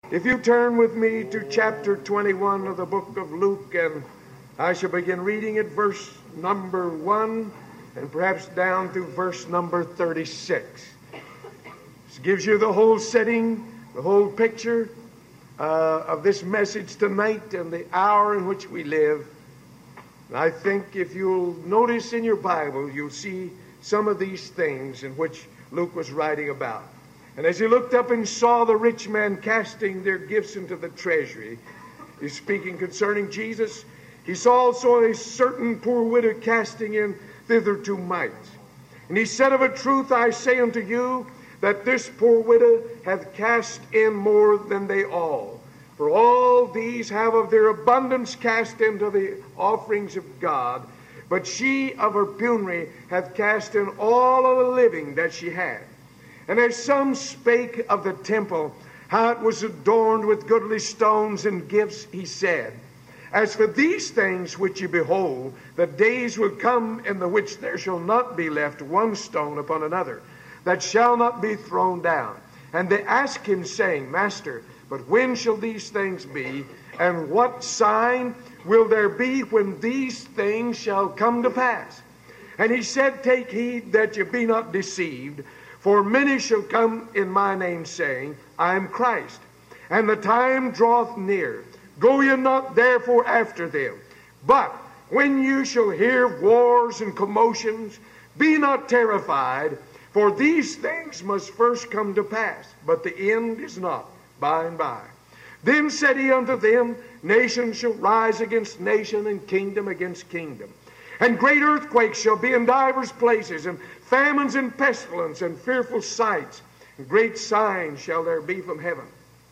If you turn with me to chapter 21 of the book of Luke, and I shall begin reading at verse number 1 and perhaps down through verse number 36. This gives you the whole setting, the whole picture of this message tonight and the hour in which we live. And I think if you'll notice in your Bible, you'll see some of these things in which Luke was writing about. And as he looked up and saw the rich man casting their gifts into the treasury, he's speaking concerning Jesus. He saw also a certain poor widow casting in thither 2 mites. And he said, Of a truth I say unto you, that this poor widow hath cast in more than they all. For all these have of their abundance cast into the offerings of God, but she of her penury hath cast in all of the living that she had. And as some spake of the temple, how it was adorned with goodly stones and gifts, he said, As for these things which ye behold, the days will come in the which there shall not be left one stone upon another, that shall not be thrown down. And they asked him, saying, Master, but when shall these things be? And what sign will there be when these things shall come to pass? And he said, Take heed that ye be not deceived. For many shall come in my name, saying, I am Christ. And the time draweth near. Go ye not therefore after them. But when you shall hear of wars and commotions, be not terrified, for these things must first come to pass, but the end is not by and by. Then said he unto them, Nation shall rise against nation, and kingdom against kingdom. And great earthquakes shall be in divers places, and famines and pestilence, and fearful sights, and great signs shall there be from heaven.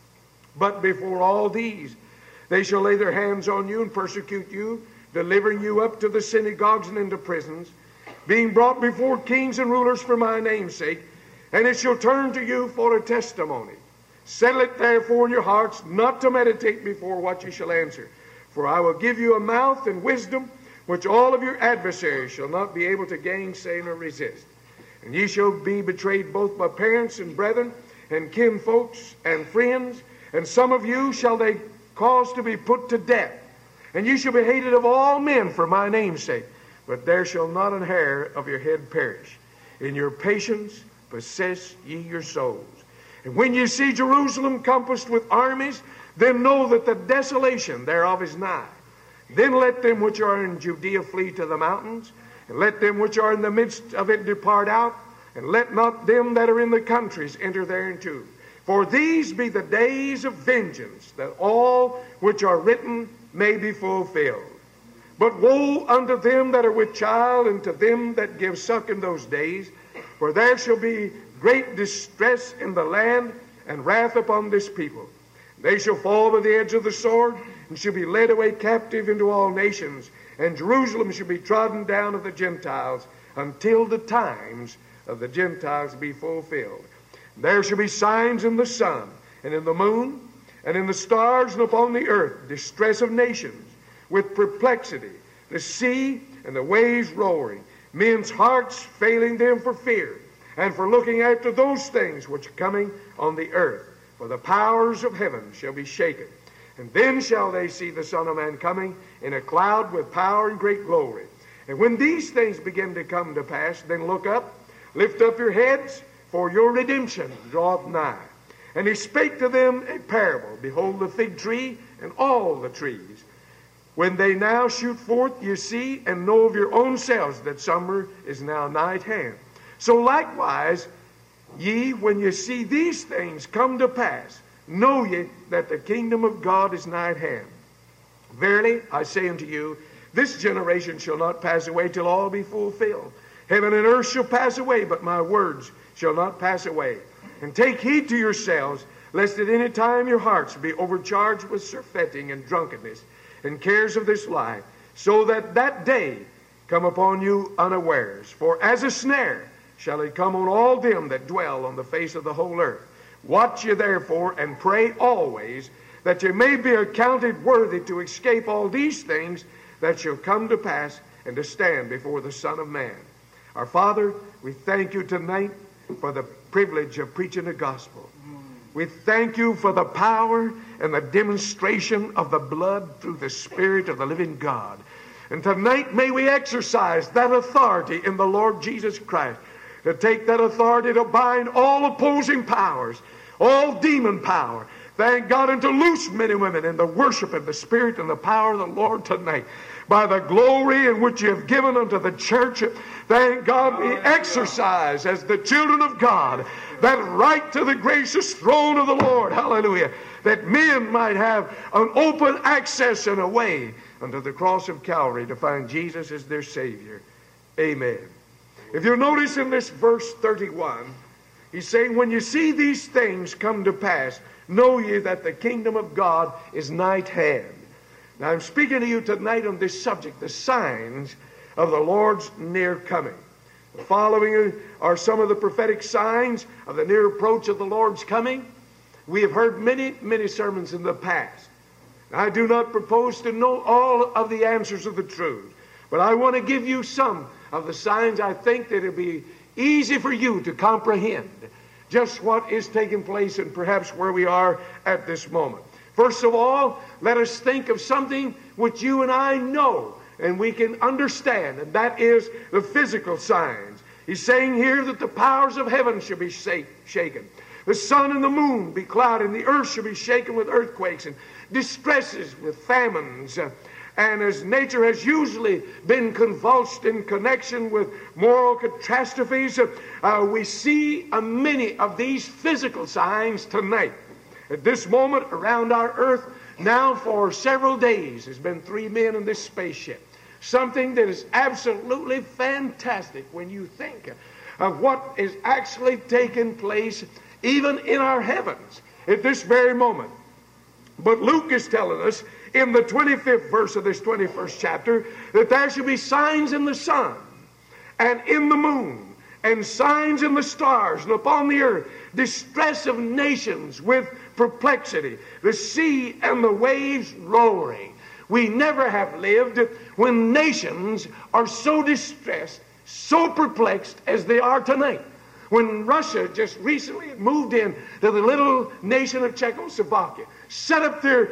But before all these, they shall lay their hands on you and persecute you, delivering you up to the synagogues and into prisons, being brought before kings and rulers for my name's sake, and it shall turn to you for a testimony. Settle it therefore in your hearts, not to meditate before what you shall answer. For I will give you a mouth and wisdom, which all of your adversaries shall not be able to gainsay nor resist. And ye shall be betrayed both by parents and brethren, and kinfolks and friends, and some of you shall they cause to be put to death. And ye shall be hated of all men for my name's sake, but there shall not an hair of your head perish. In your patience possess ye your souls. And when ye see Jerusalem compassed with armies, then know that the desolation thereof is nigh. Then let them which are in Judea flee to the mountains, and let them which are in the midst of it depart out, and let not them that are in the countries enter thereinto. For these be the days of vengeance, that all which are written may be fulfilled. But woe unto them that are with child, and to them that give suck in those days, for there shall be great distress in the land, and wrath upon this people. They shall fall by the edge of the sword, and shall be led away captive into all nations, and Jerusalem shall be trodden down of the Gentiles, until the times of the Gentiles be fulfilled. There shall be signs in the sun, and in the moon, and in the stars, and upon the earth, distress of nations, with perplexity, the sea and the waves roaring, men's hearts failing them for fear, and for looking after those things which are coming on the earth. For the powers of heaven shall be shaken. And then shall they see the Son of Man coming in a cloud with power and great glory. And when these things begin to come to pass, then look up, lift up your heads, for your redemption draweth nigh. And he spake to them a parable. Behold the fig tree and all the trees. When they now shoot forth, you see and know of your own selves that summer is now nigh at hand. So likewise, ye, when you see these things come to pass, know ye that the kingdom of God is nigh at hand. Verily, I say unto you, this generation shall not pass away till all be fulfilled. Heaven and earth shall pass away, but my words shall not pass away. And take heed to yourselves, lest at any time your hearts be overcharged with surfeiting and drunkenness, and cares of this life, so that that day come upon you unawares. For as a snare shall it come on all them that dwell on the face of the whole earth. Watch ye therefore, and pray always, that ye may be accounted worthy to escape all these things that shall come to pass, and to stand before the Son of Man. Our Father, we thank you tonight for the privilege of preaching the gospel. We thank you for the power and the demonstration of the blood through the Spirit of the living God. And tonight may we exercise that authority in the Lord Jesus Christ, to take that authority to bind all opposing powers, all demon power. Thank God, and to loose men and women in the worship of the Spirit and the power of the Lord tonight. By the glory in which you have given unto the church, thank God, we exercise as the children of God that right to the gracious throne of the Lord. Hallelujah. That men might have an open access and a way unto the cross of Calvary to find Jesus as their Savior. Amen. If you'll notice in this verse 31, he's saying, when you see these things come to pass, know ye that the kingdom of God is nigh at hand. Now I'm speaking to you tonight on this subject, the signs of the Lord's near coming. The following are some of the prophetic signs of the near approach of the Lord's coming. We have heard many sermons in the past. I do not propose to know all of the answers of the truth, but I want to give you some of the signs I think that it'll be easy for you to comprehend just what is taking place and perhaps where we are at this moment. First of all, let us think of something which you and I know and we can understand, and that is the physical signs. He's saying here that the powers of heaven should be shaken. The sun and the moon be clouded, and the earth should be shaken with earthquakes and distresses with famines. And as nature has usually been convulsed in connection with moral catastrophes, we see many of these physical signs tonight. At this moment around our earth, now for several days, there's been 3 men in this spaceship. Something that is absolutely fantastic when you think of what is actually taking place even in our heavens at this very moment. But Luke is telling us in the 25th verse of this 21st chapter that there shall be signs in the sun and in the moon and signs in the stars and upon the earth, distress of nations with perplexity, the sea and the waves roaring. We never have lived when nations are so distressed, so perplexed as they are tonight. When Russia just recently moved in to the little nation of Czechoslovakia, set up their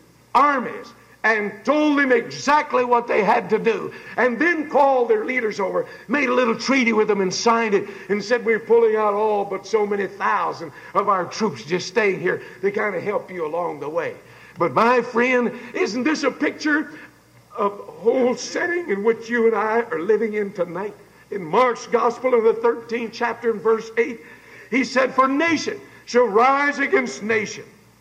armies and told them exactly what they had to do, and then called their leaders over, made a little treaty with them and signed it, and said, we're pulling out all but so many thousand of our troops, just staying here to kind of help you along the way. But my friend, isn't this a picture of the whole setting in which you and I are living in tonight? In Mark's Gospel in the 13th chapter in verse 8, he said, for nation shall rise against nation.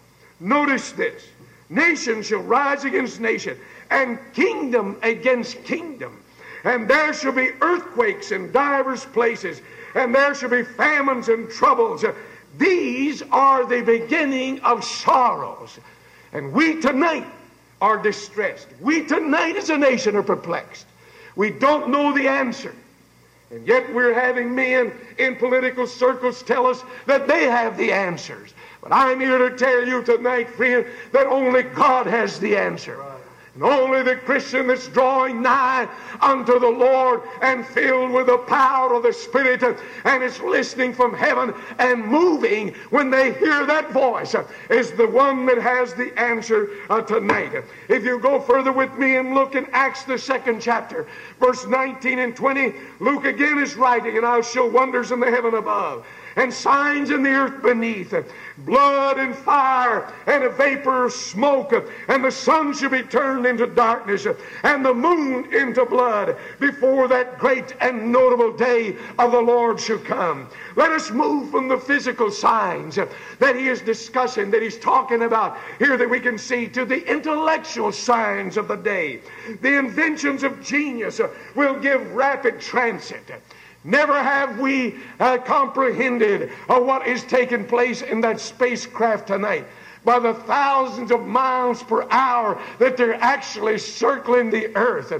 Notice this. Nation shall rise against nation, and kingdom against kingdom. And there shall be earthquakes in divers places, and there shall be famines and troubles. These are the beginning of sorrows. And we tonight are distressed. We tonight as a nation are perplexed. We don't know the answer. And yet we're having men in political circles tell us that they have the answers. But I'm here to tell you tonight, friend, that only God has the answer. And only the Christian that's drawing nigh unto the Lord and filled with the power of the Spirit and is listening from heaven and moving when they hear that voice is the one that has the answer tonight. If you go further with me and look in Acts the 2nd chapter, verse 19 and 20, Luke again is writing, and I'll show wonders in the heaven above and signs in the earth beneath, blood and fire and a vapor of smoke, and the sun shall be turned into darkness and the moon into blood before that great and notable day of the Lord shall come. Let us move from the physical signs that he is discussing, that he's talking about here, that we can see, to the intellectual signs of the day. The inventions of genius will give rapid transit. Never have we comprehended what is taking place in that spacecraft tonight. By the thousands of miles per hour that they're actually circling the earth.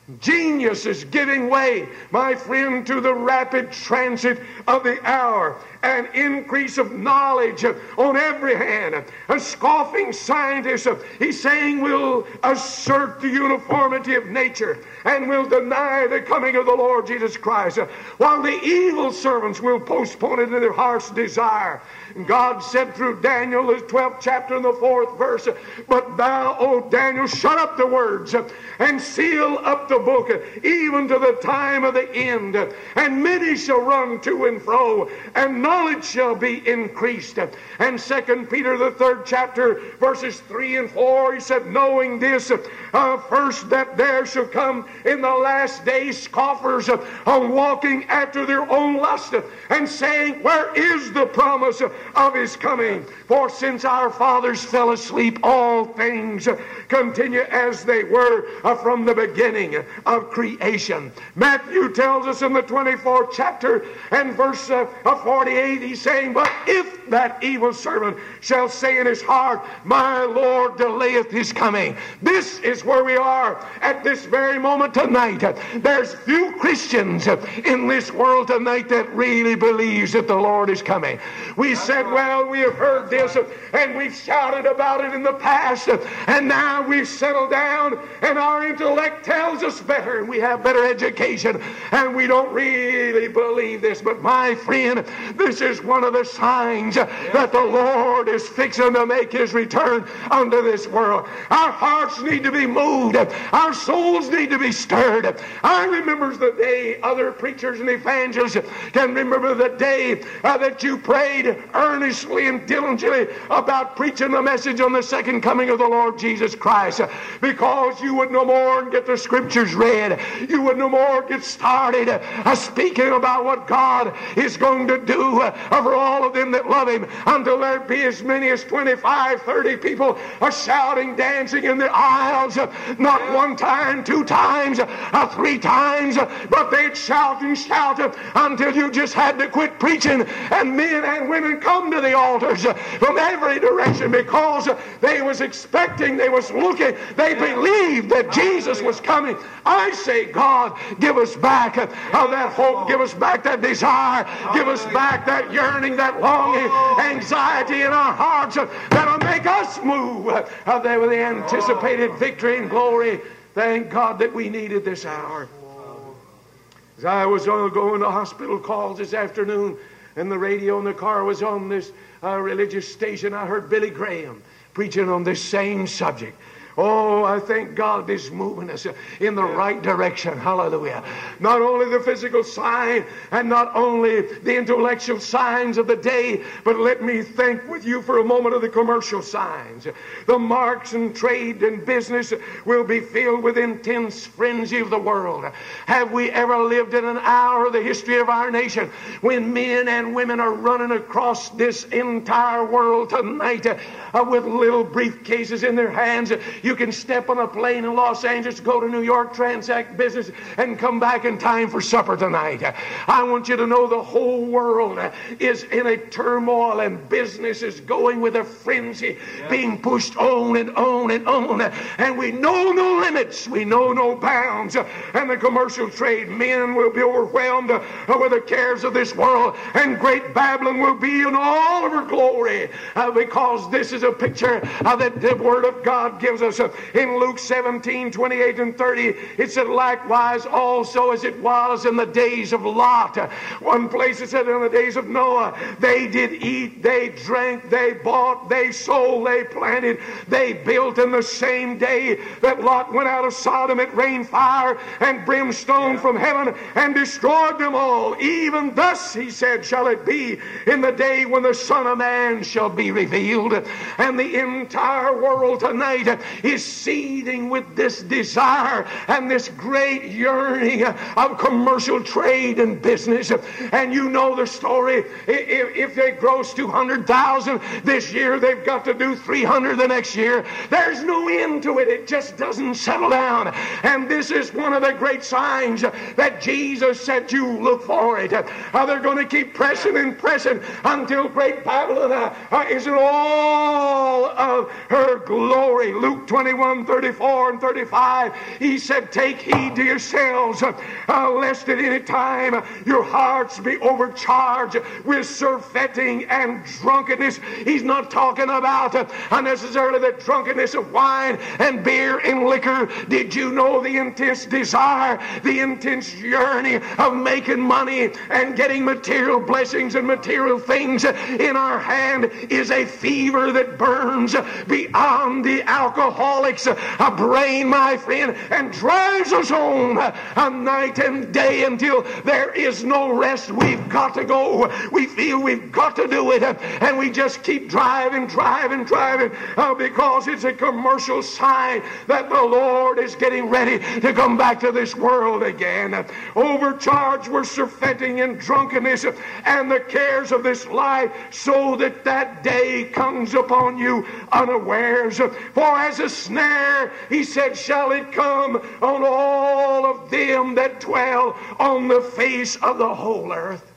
Genius is giving way, my friend, to the rapid transit of the hour. An increase of knowledge on every hand. A scoffing scientist, he's saying, will assert the uniformity of nature and will deny the coming of the Lord Jesus Christ, while the evil servants will postpone it in their heart's desire. And God said through Daniel, the 12th chapter and the 4th verse, but thou, O Daniel, shut up the words and seal up the book, even to the time of the end. And many shall run to and fro, and knowledge shall be increased. And 2 Peter, the 3rd chapter, verses 3 and 4, he said, knowing this, first that there shall come in the last days scoffers, walking after their own lust, and saying, where is the promise of his coming? For since our fathers fell asleep, all things continue as they were from the beginning of creation. Matthew tells us in the 24th chapter and verse 48, he's saying, but if that evil servant shall say in his heart, my Lord delayeth his coming. This is where we are at this very moment tonight. There's few Christians in this world tonight that really believes that the Lord is coming. We said, well, we have heard this and we've shouted about it in the past, and now we've settled down and our intellect tells us better and we have better education and we don't really believe this. But my friend, this is one of the signs that the Lord is fixing to make his return unto this world. Our hearts need to be moved. Our souls need to be stirred. I remember the day, other preachers and evangelists can remember the day that you prayed earnestly and diligently about preaching the message on the second coming of the Lord Jesus Christ, because you would no more get the scriptures read. You would no more get started speaking about what God is going to do for all of them that love him, until there be as many as 25, 30 people shouting, dancing in the aisles, not one time, 2 times, 3 times, but they'd shout and shout until you just had to quit preaching, and men and women come to the altars from every direction because they was expecting, they was looking, they believed that Jesus was coming. I say, God, give us back that hope, give us back that desire, give us back that yearning, that longing, anxiety in our hearts that'll make us move with the anticipated victory and glory. Thank God that we needed this hour. As I was going to hospital calls this afternoon, and the radio in the car was on this religious station, I heard Billy Graham preaching on this same subject. Oh, I thank God is moving us in the right direction. Hallelujah. Not only the physical sign and not only the intellectual signs of the day, but let me think with you for a moment of the commercial signs. The marks and trade and business will be filled with intense frenzy of the world. Have we ever lived in an hour of the history of our nation when men and women are running across this entire world tonight with little briefcases in their hands? You can step on a plane in Los Angeles, go to New York, transact business, and come back in time for supper tonight. I want you to know the whole world is in a turmoil, and business is going with a frenzy, being pushed on and on and on. And we know no limits, we know no bounds. And the commercial trade, men will be overwhelmed with the cares of this world, and great Babylon will be in all of her glory, because this is a picture that the Word of God gives us. In Luke 17:28 and 30, it said, likewise also as it was in the days of Lot. One place it said, in the days of Noah, they did eat, they drank, they bought, they sold, they planted, they built. In the same day that Lot went out of Sodom, it rained fire and brimstone from heaven and destroyed them all. Even thus, he said, shall it be in the day when the Son of Man shall be revealed. And the entire world tonight is seething with this desire and this great yearning of commercial trade and business. And you know the story. If they gross 200,000 this year, they've got to do 300 the next year. There's no end to it. It just doesn't settle down. And this is one of the great signs that Jesus said, you look for it. They're going to keep pressing and pressing until great Babylon is in all of her glory. Luke 21, 34, and 35, he said, take heed to yourselves, lest at any time your hearts be overcharged with surfeiting and drunkenness. He's not talking about unnecessarily the drunkenness of wine and beer and liquor. Did you know the intense desire, the intense yearning of making money and getting material blessings and material things in our hand is a fever that burns beyond the alcoholic's brain, my friend, and drives us on night and day until there is no rest. We've got to go. We feel we've got to do it, and we just keep driving because it's a commercial sign that the Lord is getting ready to come back to this world again. Overcharged with surfeiting and drunkenness and the cares of this life, so that that day comes upon you unawares. For as a snare, he said, shall it come on all of them that dwell on the face of the whole earth.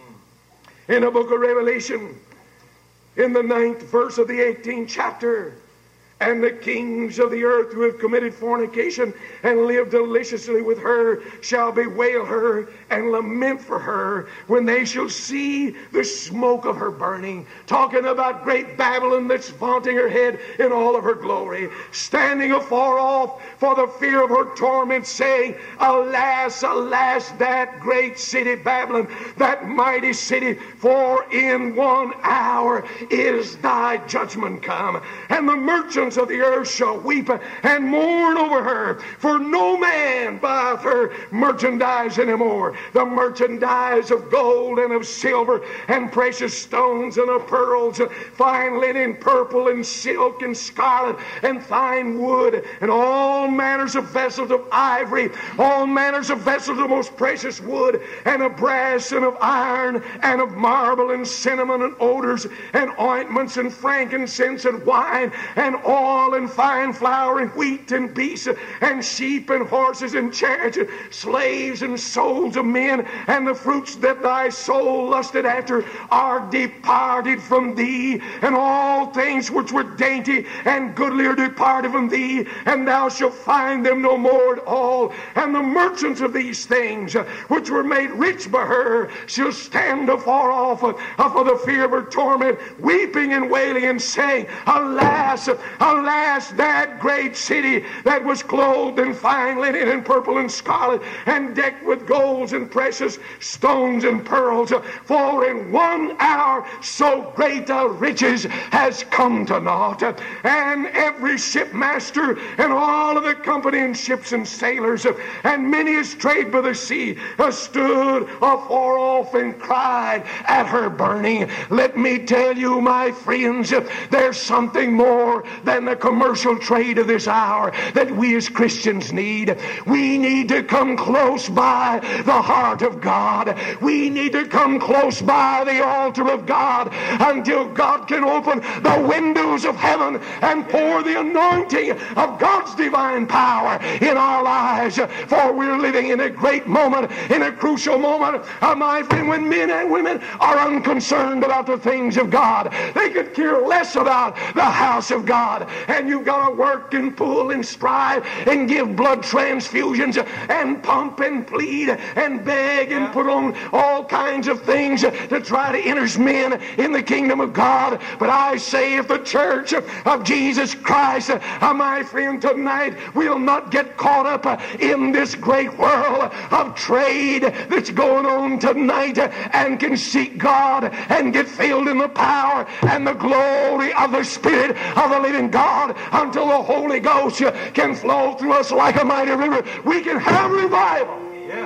In the book of Revelation, in the 9th verse of the 18th chapter, and the kings of the earth who have committed fornication and lived deliciously with her shall bewail her and lament for her when they shall see the smoke of her burning. Talking about great Babylon that's vaunting her head in all of her glory, standing afar off for the fear of her torment, saying, alas, alas, that great city Babylon, that mighty city, for in 1 hour is thy judgment come. And the merchants of the earth shall weep and mourn over her, for no man buyeth her merchandise anymore. The merchandise of gold and of silver and precious stones and of pearls, fine linen, purple and silk and scarlet and fine wood, and all manners of vessels of ivory, all manners of vessels of most precious wood, and of brass and of iron and of marble, and cinnamon and odors and ointments and frankincense and wine and oil and fine flour and wheat and beasts and sheep and horses and chariots and slaves and souls of men, and the fruits that thy soul lusted after are departed from thee, and all things which were dainty and goodly are departed from thee, and thou shalt find them no more at all. And the merchants of these things which were made rich by her shall stand afar off for the fear of her torment, weeping and wailing and saying, alas, alas, that great city that was clothed in fine linen and purple and scarlet and decked with golds and precious stones and pearls, for in 1 hour so great a riches has come to naught. And every shipmaster and all of the company and ships and sailors and many as trade by the sea stood afar off and cried at her burning. Let me tell you, my friends, there's something more than the commercial trade of this hour that we as Christians need. We need to come close by the heart of God. We need to come close by the altar of God until God can open the windows of heaven and pour the anointing of God's divine power in our lives. For we're living in a great moment, in a crucial moment, my friend, when men and women are unconcerned about the things of God. They could care less about the house of God. And you've got to work and pull and strive and give blood transfusions and pump and plead and beg and put on all kinds of things to try to enter men in the kingdom of God. But I say, if the church of Jesus Christ, my friend, tonight will not get caught up in this great world of trade that's going on tonight, and can seek God and get filled in the power and the glory of the Spirit of the living God until the Holy Ghost can flow through us like a mighty river, we can have revival. Yeah.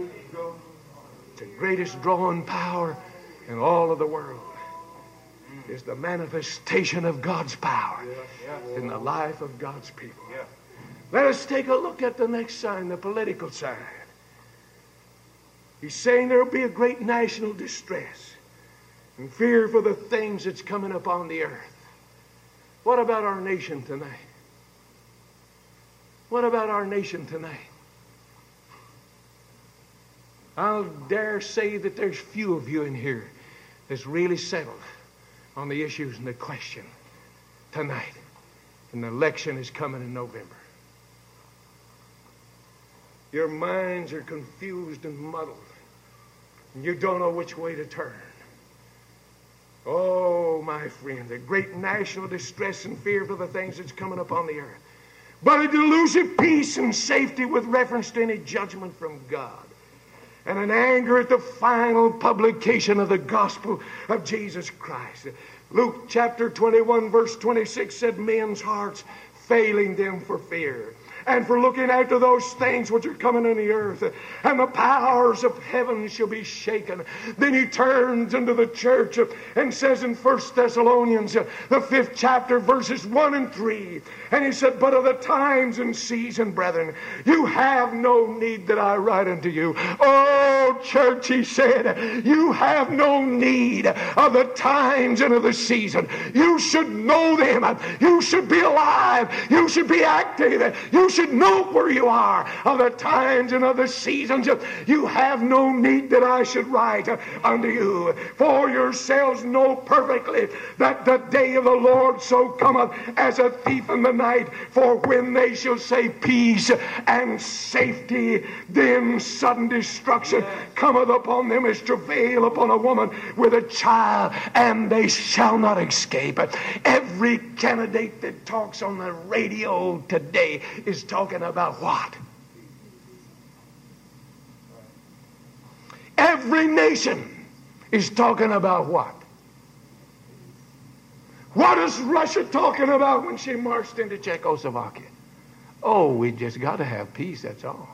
The greatest drawing power in all of the world is the manifestation of God's power in the life of God's people. Let us take a look at the next sign, the political sign. He's saying there will be a great national distress and fear for the things that's coming upon the earth. What about our nation tonight? What about our nation tonight? I'll dare say that there's few of you in here that's really settled on the issues and the question tonight. And the election is coming in November. Your minds are confused and muddled. And you don't know which way to turn. Oh, my friend, the great national distress and fear for the things that's coming upon the earth. But a delusive peace and safety with reference to any judgment from God. And an anger at the final publication of the gospel of Jesus Christ. Luke chapter 21 verse 26 said, men's hearts failing them for fear, and for looking after those things which are coming in the earth, and the powers of heaven shall be shaken. Then he turns into the church and says in 1 Thessalonians, the 5th chapter, verses 1 and 3, and he said, but of the times and season, brethren, you have no need that I write unto you. Oh, church, he said, you have no need of the times and of the season. You should know them. You should be alive. You should be active. You should know where you are of the times and of the seasons. You have no need that I should write unto you. For yourselves know perfectly that the day of the Lord so cometh as a thief in the night. For when they shall say peace and safety, then sudden destruction cometh upon them as travail upon a woman with a child, and they shall not escape. Every candidate that talks on the radio today is talking about what? Every nation is talking about what? What is Russia talking about when she marched into Czechoslovakia? Oh, we just got to have peace, that's all.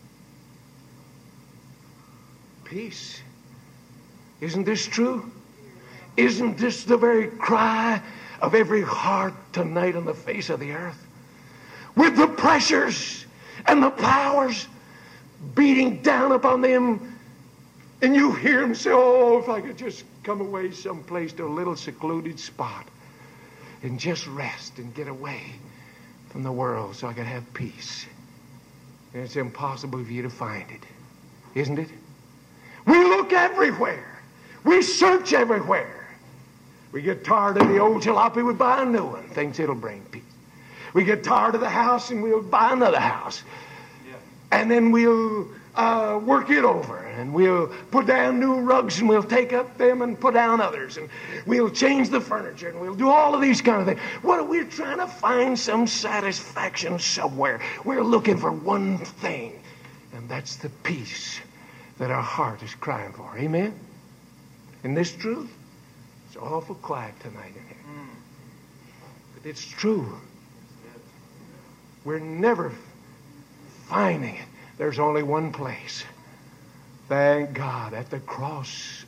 Peace. Isn't this true? Isn't this the very cry of every heart tonight on the face of the earth? With the pressures and the powers beating down upon them, and you hear them say, oh, if I could just come away someplace to a little secluded spot and just rest and get away from the world so I could have peace. And it's impossible for you to find it, isn't it? We look everywhere. We search everywhere. We get tired of the old jalopy, we buy a new one, thinks it'll bring peace. We get tired of the house and we'll buy another house. Yeah. And then we'll work it over. And we'll put down new rugs and we'll take up them and put down others. And we'll change the furniture and we'll do all of these kind of things. We're trying to find some satisfaction somewhere. We're looking for one thing. And that's the peace that our heart is crying for. Amen? Isn't this true? It's awful quiet tonight in here. But it's true. We're never finding it. There's only one place. Thank God, at the cross,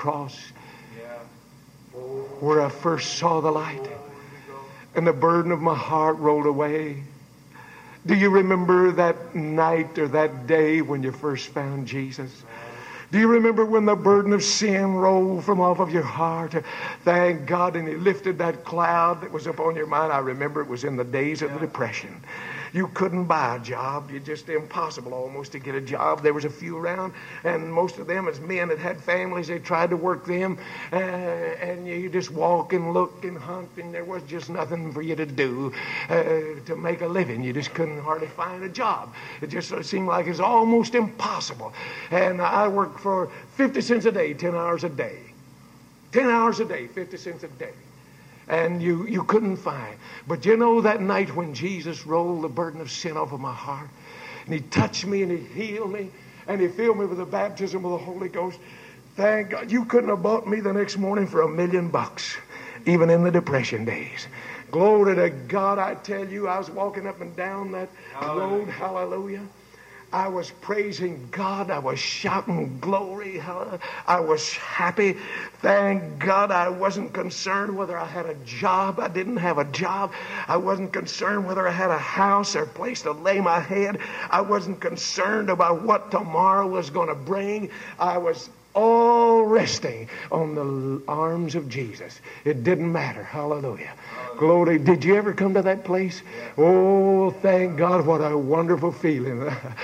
where I first saw the light, and the burden of my heart rolled away. Do you remember that night or that day when you first found Jesus? Do you remember when the burden of sin rolled from off of your heart? Thank God, and He lifted that cloud that was upon your mind. I remember it was in the days of the Depression. You couldn't buy a job. It's just impossible almost to get a job. There was a few around, and most of them as men that had families, they tried to work them, and you just walk and look and hunt, and there was just nothing for you to do to make a living. You just couldn't hardly find a job. It just seemed like it was almost impossible. And I worked for 50 cents a day, 10 hours a day. 10 hours a day, 50 cents a day. And you couldn't find. But you know that night when Jesus rolled the burden of sin off of my heart, and He touched me and He healed me, and He filled me with the baptism of the Holy Ghost. Thank God. You couldn't have bought me the next morning for $1 million, even in the Depression days. Glory to God. I tell you, I was walking up and down that road. Hallelujah. I was praising God. I was shouting glory. I was happy. Thank God I wasn't concerned whether I had a job. I didn't have a job. I wasn't concerned whether I had a house or a place to lay my head. I wasn't concerned about what tomorrow was going to bring. I was all resting on the arms of Jesus. It didn't matter. Hallelujah. Glory. Did you ever come to that place? Oh, thank God, what a wonderful feeling.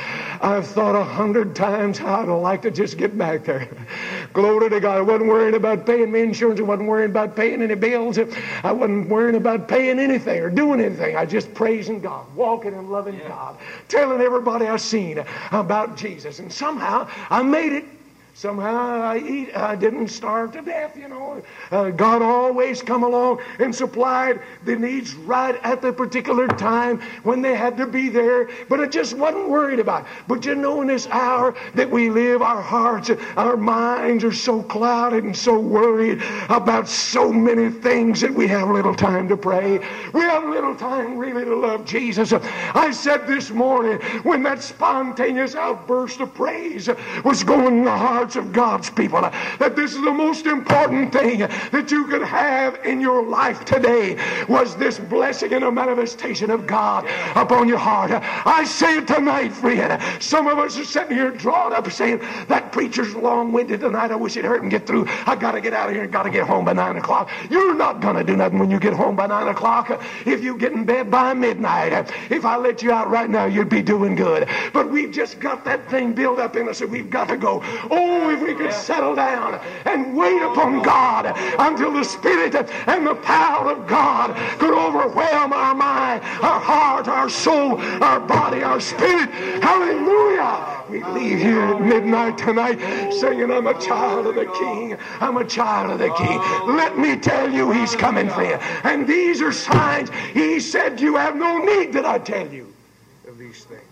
I've thought 100 times how I'd like to just get back there. Glory to God. I wasn't worrying about paying my insurance. I wasn't worrying about paying any bills. I wasn't worrying about paying anything or doing anything. I just praising God, walking and loving God, telling everybody I seen about Jesus. And somehow I made it. Somehow I didn't starve to death, you know. God always come along and supplied the needs right at the particular time when they had to be there. But I just wasn't worried about it. But you know, in this hour that we live, our hearts, our minds are so clouded and so worried about so many things that we have little time to pray. We have little time really to love Jesus. I said this morning when that spontaneous outburst of praise was going in the heart of God's people, that this is the most important thing that you could have in your life today, was this blessing and a manifestation of God upon your heart. I say it tonight, friend. Some of us are sitting here drawn up saying, that preacher's long-winded tonight. I wish he'd hurt and get through. I got to get out of here and got to get home by 9 o'clock. You're not going to do nothing when you get home by 9 o'clock. If you get in bed by midnight, if I let you out right now, you'd be doing good. But we've just got that thing built up in us and we've got to go. Oh, if we could settle down and wait upon God until the Spirit and the power of God could overwhelm our mind, our heart, our soul, our body, our spirit. Hallelujah! We leave here at midnight tonight singing, I'm a child of the King. I'm a child of the King. Let me tell you, He's coming, friend. And these are signs. He said, you have no need that I tell you of these things.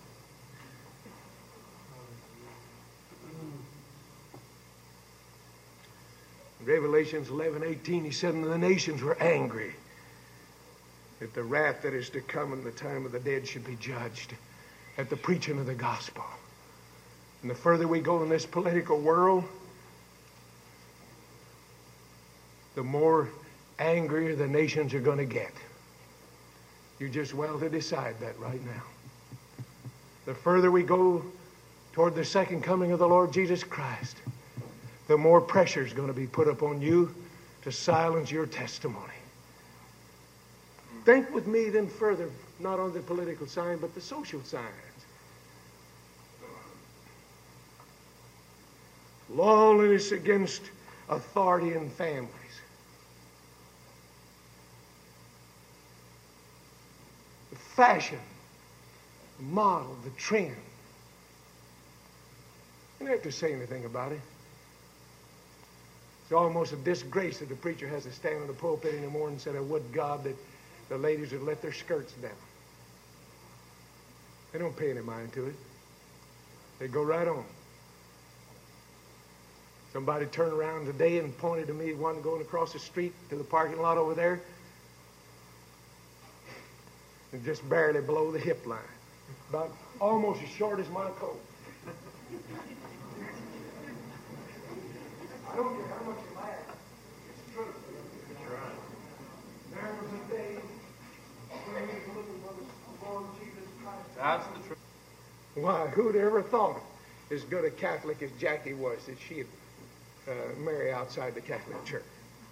Revelations 11:18, he said, and the nations were angry at the wrath that is to come, and the time of the dead should be judged at the preaching of the gospel. And the further we go in this political world, the more angrier the nations are going to get. You just well to decide that right now. The further we go toward the second coming of the Lord Jesus Christ, the more pressure is going to be put upon you to silence your testimony. Think with me then further, not on the political side, but the social side. Lawlessness against authority in families. The fashion, the model, the trend. You don't have to say anything about it. It's almost a disgrace that the preacher has to stand on the pulpit in the morning and say, I would God that the ladies would let their skirts down. They don't pay any mind to it. They go right on. Somebody turned around today and pointed to me, one going across the street to the parking lot over there, and just barely below the hip line. About almost as short as my coat. I don't care how much you laugh. It's true. That's right. There was a day when we were looking for the Lord Jesus Christ. That's the truth. Why, who'd ever thought, as good a Catholic as Jackie was, that she'd marry outside the Catholic Church?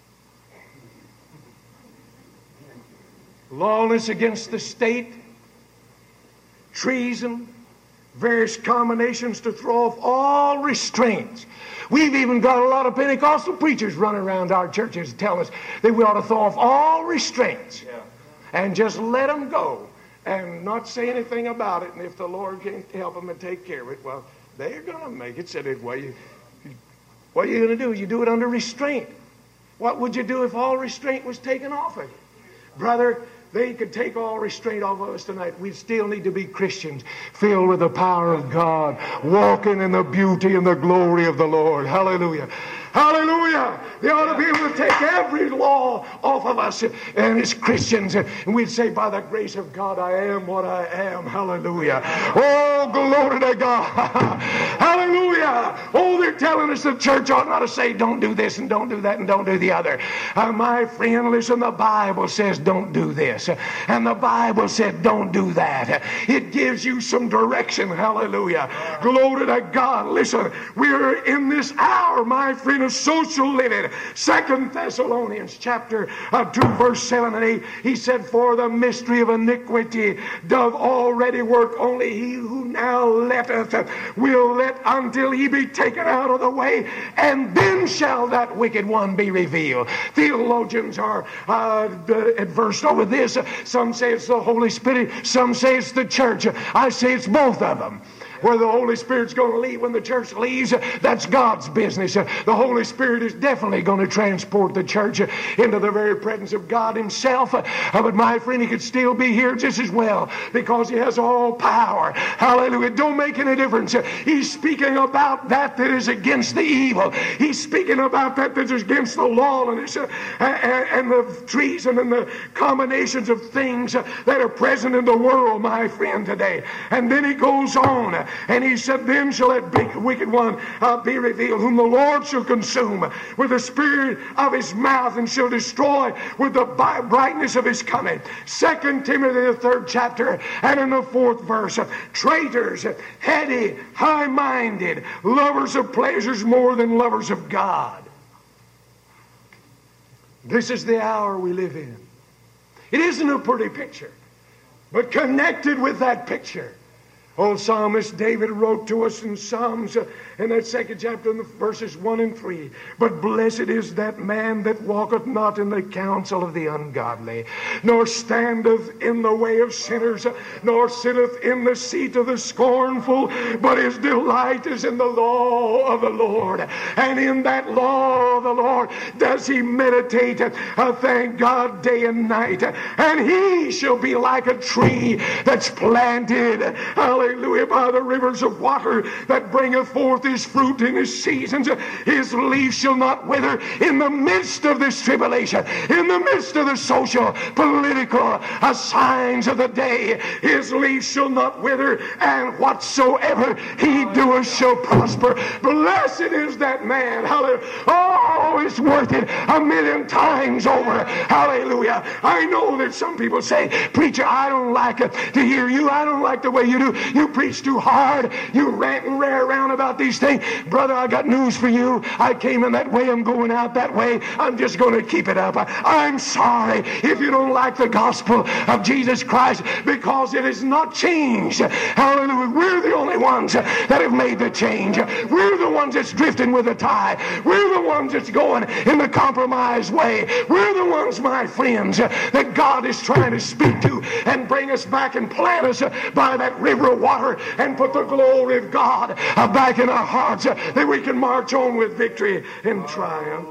Lawlessness against the state, treason, various combinations to throw off all restraints. We've even got a lot of Pentecostal preachers running around our churches telling us that we ought to throw off all restraints and just let them go and not say anything about it. And if the Lord can help them and take care of it, well, they're going to make it. Said it. What are you going to do? You do it under restraint. What would you do if all restraint was taken off of you? Brother, they could take all restraint off of us tonight. We still need to be Christians, filled with the power of God, walking in the beauty and the glory of the Lord. Hallelujah. Hallelujah. They ought to be able to take every law off of us and as Christians. And we'd say, by the grace of God, I am what I am. Hallelujah. Oh, glory to God. Hallelujah. Oh, they're telling us the church ought not to say, don't do this and don't do that and don't do the other. My friend, listen, the Bible says don't do this. And the Bible said don't do that. It gives you some direction. Hallelujah. Glory to God. Listen, we're in this hour, my friend, a social living. 2 Thessalonians chapter 2 verse 7 and 8, he said, for the mystery of iniquity doth already work. Only he who now letteth will let until he be taken out of the way, and then shall that wicked one be revealed. Theologians are adverse over this. Some say it's the Holy Spirit. Some say it's the church. I say it's both of them. Where the Holy Spirit's going to leave when the church leaves, that's God's business. The Holy Spirit is definitely going to transport the church into the very presence of God Himself. But my friend, He could still be here just as well, because He has all power. Hallelujah. It don't make any difference. He's speaking about that is against the evil. He's speaking about that is against the lawlessness and the treason and the combinations of things that are present in the world, my friend, today. And then He goes on. And he said, then shall that big wicked one be revealed, whom the Lord shall consume with the spirit of his mouth, and shall destroy with the brightness of his coming. 2 Timothy, the 3rd chapter, and in the 4th verse, traitors, heady, high-minded, lovers of pleasures more than lovers of God. This is the hour we live in. It isn't a pretty picture, but connected with that picture, old psalmist David wrote to us in Psalms in that 2nd chapter, in the verses 1 and 3. But blessed is that man that walketh not in the counsel of the ungodly, nor standeth in the way of sinners, nor sitteth in the seat of the scornful, but his delight is in the law of the Lord. And in that law of the Lord does he meditate, thank God, day and night. And he shall be like a tree that's planted, hallelujah, by the rivers of water, that bringeth forth his fruit in his seasons. His leaf shall not wither. In the midst of this tribulation, in the midst of the social, political signs of the day, his leaf shall not wither, and whatsoever he doeth shall prosper. Blessed is that man. Hallelujah. Oh, it's worth it 1,000,000 times over. Hallelujah. I know that some people say, preacher, I don't like it to hear you. I don't like the way you do. You preach too hard. You rant and rare around about these things. Brother, I got news for you. I came in that way. I'm going out that way. I'm just going to keep it up. I'm sorry if you don't like the gospel of Jesus Christ, because it has not changed. Hallelujah. We're the only ones that have made the change. We're the ones that's drifting with the tide. We're the ones that's going in the compromised way. We're the ones, my friends, that God is trying to speak to and bring us back and plant us by that river of water and put the glory of God back in our hearts, that we can march on with victory and triumph.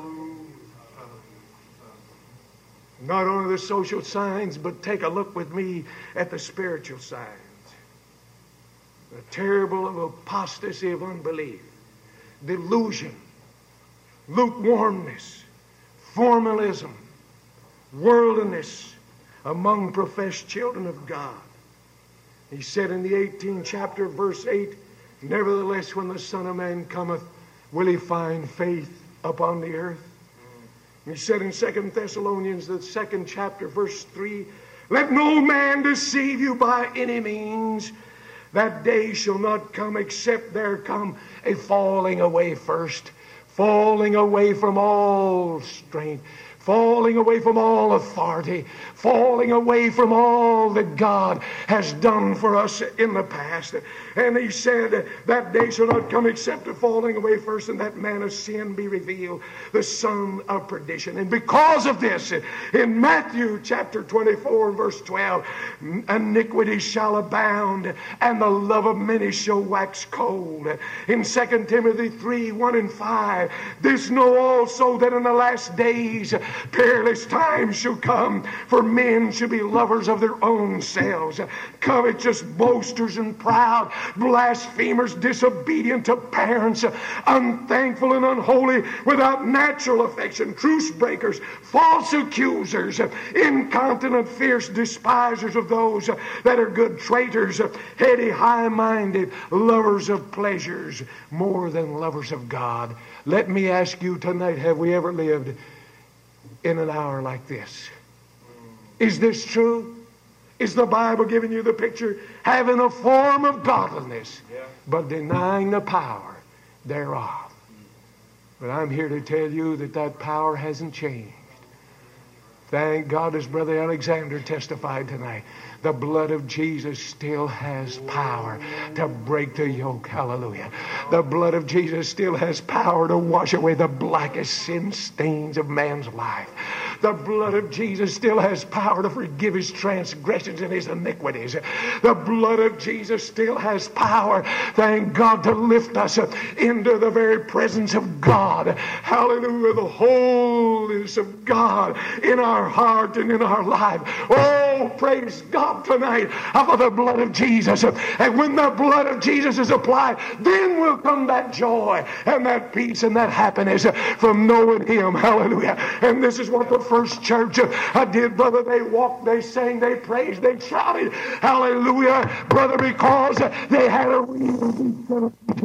Not only the social signs, but take a look with me at the spiritual signs. The terrible of apostasy of unbelief, delusion, lukewarmness, formalism, worldliness among professed children of God. He said in the 18th chapter, verse 8, nevertheless, when the Son of Man cometh, will he find faith upon the earth? He said in 2 Thessalonians, the 2nd chapter, verse 3, let no man deceive you by any means. That day shall not come except there come a falling away first, falling away from all strength, falling away from all authority, falling away from all that God has done for us in the past. And he said, that day shall not come except a falling away first, and that man of sin be revealed, the son of perdition. And because of this, in Matthew chapter 24 and verse 12, iniquity shall abound, and the love of many shall wax cold. In 2 Timothy 3, 1 and 5, this know also that in the last days perilous times shall come, for men shall be lovers of their own selves, covetous, boasters, and proud, blasphemers, disobedient to parents, unthankful and unholy, without natural affection, truce breakers, false accusers, incontinent, fierce, despisers of those that are good, traitors, heady, high-minded, lovers of pleasures more than lovers of God. Let me ask you tonight, have we ever lived in an hour like this? Is this true? Is the Bible giving you the picture? Having a form of godliness, but denying the power thereof. But I'm here to tell you that that power hasn't changed. Thank God, as Brother Alexander testified tonight, the blood of Jesus still has power to break the yoke. Hallelujah. The blood of Jesus still has power to wash away the blackest sin stains of man's life. The blood of Jesus still has power to forgive his transgressions and his iniquities. The blood of Jesus still has power, thank God, to lift us into the very presence of God. Hallelujah. The wholeness of God in our heart and in our life. Oh, praise God tonight for the blood of Jesus. And when the blood of Jesus is applied, then will come that joy and that peace and that happiness from knowing Him. Hallelujah. And this is what the first church did, brother. They walked, they sang, they praised, they shouted. Hallelujah, brother, because they had a real